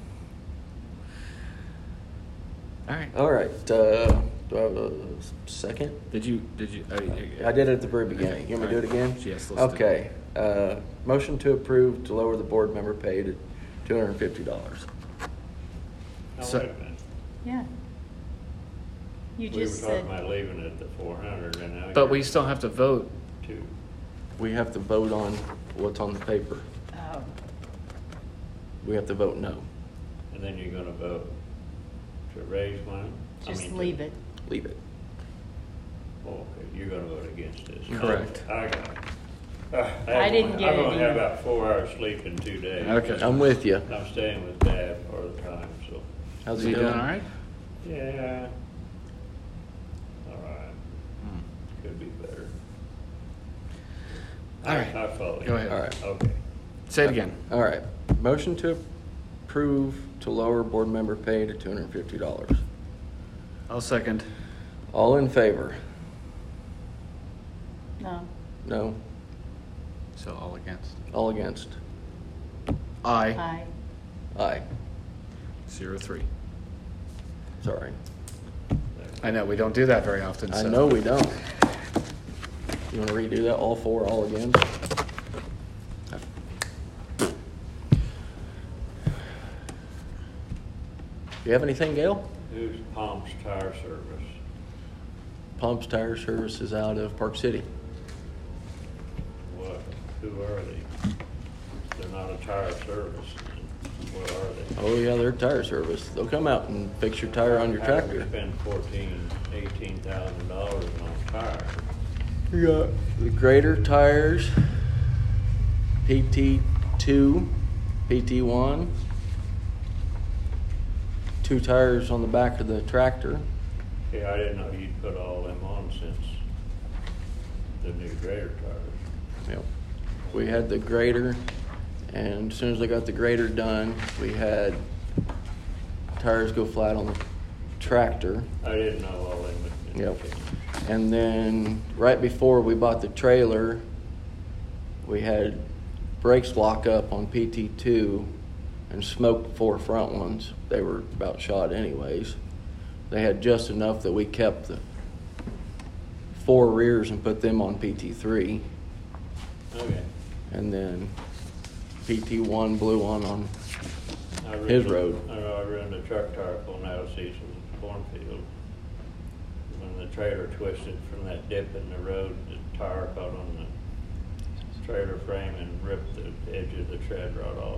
All right. All right, uh, do I have a second? Did you, did you? uh, I did it at the very beginning. You want me to do it again? Yes, let's do it. Okay, uh, motion to approve to lower the board member pay to two hundred and fifty dollars. Now, So- wait a minute. Yeah. You We were just talking said, about leaving it at the four hundred, and now But you're we still have to vote. two. We have to vote on what's on the paper. oh, We have to vote no. And then you're gonna vote to raise money? I just mean, to- leave it. Leave it. Oh, okay, you're gonna vote against this. Correct. I got it. Uh, I didn't get it I'm gonna have either. about four hours sleep in two days. Okay. I'm with you. I'm staying with Dad part of the time, so, How's Is he he doing? doing all right? yeah. All right, could be better. All right. I follow you. Go ahead. All right. Okay. Say it again. All right, motion to approve to lower board member pay to two hundred and fifty dollars. I'll second. All in favor? No. No? So all against. All against? Aye. Aye. Aye. Zero three. Sorry. I know, we don't do that very often, I so. know we don't. You want to redo that, all four, all against? You have anything, Gail? Who's Palms Tire Service? Pumps Tire Service is out of Park City. What, who are they? They're not a tire service. What are they? Oh, yeah, they're tire service. They'll come out and fix your tire on your How do we tractor. spend fourteen, eighteen thousand dollars on tires? You got the Grader tires, P T two, P T one, two tires on the back of the tractor. Yeah, I didn't know you'd put all them on since the new grader tires. Yep. We had the grader, and as soon as I got the grader done, we had tires go flat on the tractor. I didn't know all them. Yep. And then right before we bought the trailer, we had brakes lock up on P T two and smoked four front ones. They were about shot anyways. They had just enough that we kept the four rears and put them on P T three. Okay. And then P T one blew one on I run his the- road. I I run the truck tire pulling out of Cecil's cornfield. When the trailer twisted from that dip in the road, the tire caught on the trailer frame and ripped the edge of the tread rod off.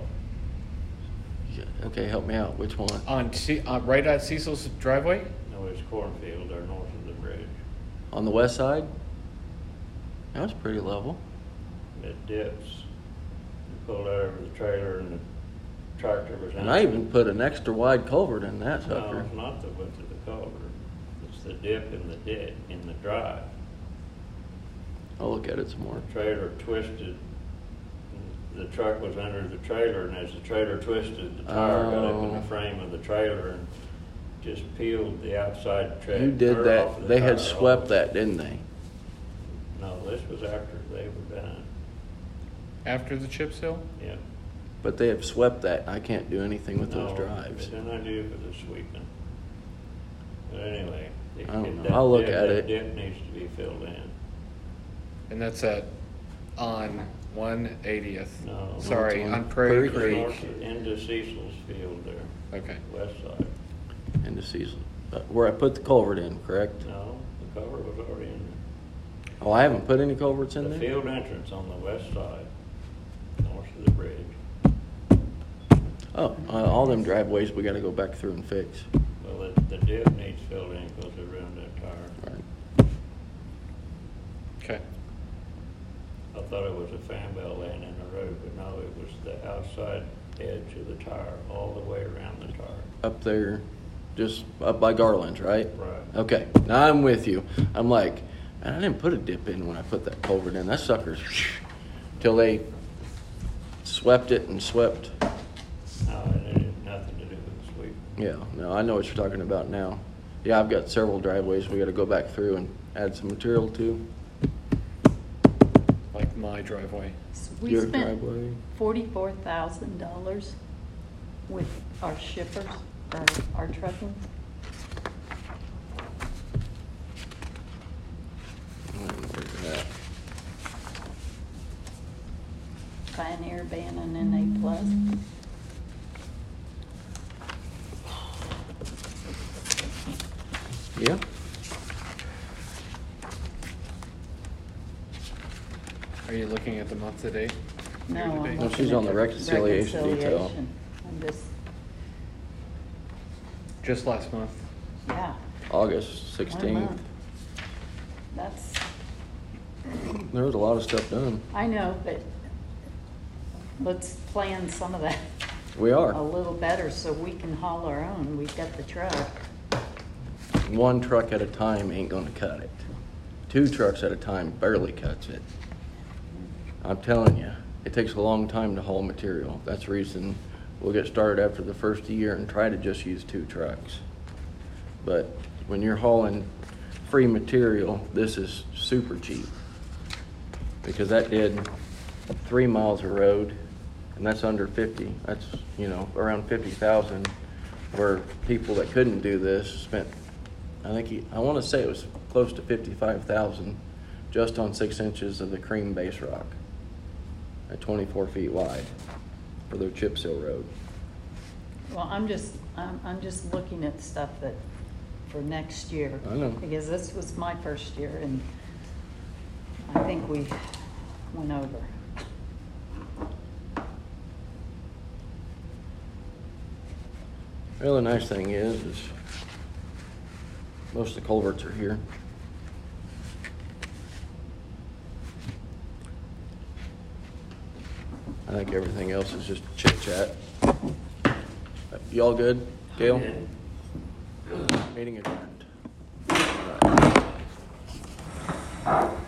Okay, help me out. Which one? On, Ce- uh, right at Cecil's driveway? No, it's cornfield or north of the bridge. On the west side? That was pretty level. It dips. You pulled out of the trailer and the tractor was in. And I even put an extra wide culvert in that No, sucker. it's not the width of the culvert. It's the dip in the dit, in the drive. I'll look at it some more. The trailer twisted, the truck was under the trailer, and as the trailer twisted, the tire got up in the Oh. frame of the trailer and just peeled the outside tread. Who did or off that? the They had tire swept off. that, didn't they? No, this was after they were done. After the chip seal? Yeah. But they have swept that. I can't do anything with No, those drives. Then I do for the sweeping. But anyway. it- I don't it- know. that I'll look dip- at that it. dip needs to be filled in. And that's at, on one eightieth. No. Sorry, It's on on Prairie Prairie Creek. North of- Into Cecil's field there, Okay. west side. And the season. Uh, Where I put the culvert in, correct? No, the cover was already in there. Oh, I haven't put any culverts in The there? field entrance on the west side, north of the bridge. Oh, uh, all them driveways we gotta go back through and fix. Well, the, the dip needs filled in because it ruined that tire. Right. Okay. I thought it was a fan belt laying in the road, but no, it was the outside edge of the tire, all the way around the tire. Up there, just up by Garland's, right? Right. Okay, now I'm with you. I'm like, man, I didn't put a dip in when I put that culvert in. That sucker's till they swept it and swept. No, it had nothing to do with the sweep. Yeah, no, I know what you're talking about now. Yeah, I've got several driveways we got to go back through and add some material to. Like my driveway. So we Your spent driveway. forty-four thousand dollars with our shippers, or our trucking. Where's that? Pioneer, Bannon, and A Plus. Yeah. Are you looking at the month to date? No, Year to I'm date? No, looking she's at on the reconciliation detail. reconciliation. I'm just, Just last month. yeah. August one sixteenth. month. That's, There was a lot of stuff done. I know, but let's plan some of that We a are. little better so we can haul our own. We've got the truck. One truck at a time ain't gonna cut it. Two trucks at a time barely cuts it. I'm telling you, it takes a long time to haul material. That's the reason we'll get started after the first year and try to just use two trucks. But when you're hauling free material, this is super cheap. Because that did three miles of road, and that's under fifty. That's, you know, around fifty thousand, where people that couldn't do this spent, I think he, I want to say it was close to fifty-five thousand just on six inches of the cream base rock at twenty-four feet wide for their chip seal road. Well, I'm just, I'm, I'm just looking at stuff that, for next year. I know. Because this was my first year and I think we went over. Well, the nice thing is, is most of the culverts are here. I think everything else is just chit chat. Y'all good, Gail? Meeting adjourned.